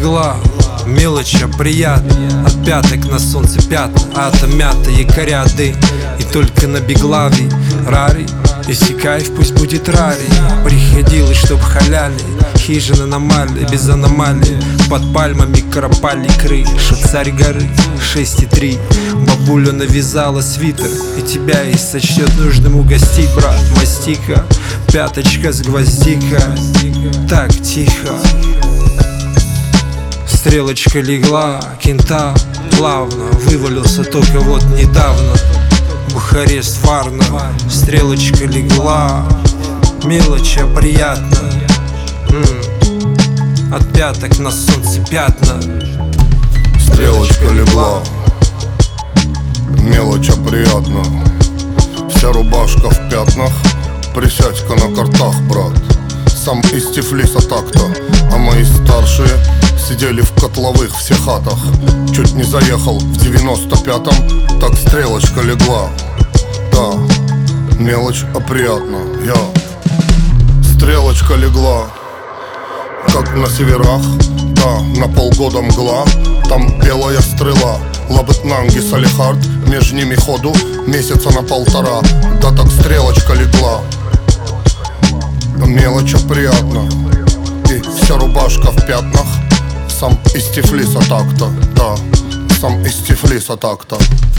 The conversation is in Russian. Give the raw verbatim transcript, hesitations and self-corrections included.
легла, мелочь, а приятно. От пяток на солнце пятна, атом мята, якоря дым. И только на беглаве рари, если кайф, пусть будет рари. Приходилось, чтоб халяли, хижина на мале, без аномалий. Под пальмами карапали крыша, царь горы, шесть и три. Бабуля навязала свитер, и тебя и сочтет нужным угостить, брат. Мастика, пяточка с гвоздика, так тихо. Стрелочка легла, кента плавно вывалился только вот недавно. Бухарест, Варна, стрелочка легла, мелочь, а приятно. М-м. От пяток на солнце пятна. Стрелочка легла, мелочь, а приятно. Вся рубашка в пятнах, присядька на картах, брат. Сам из Тифлиса так-то, а мои старшие сидели в котловых всех хатах. Чуть не заехал в девяносто пятом, так стрелочка легла. Да, мелочь, а приятно, я. Стрелочка легла, как на северах, да, на полгода мгла. Там белая стрела, Лабытнанги, Салихард, между ними ходу месяца на полтора. Да так стрелочка легла, мелочь, а приятно. И вся рубашка в пятнах. Сам из Тифлиса так-то, да, сам из Тифлиса так-то.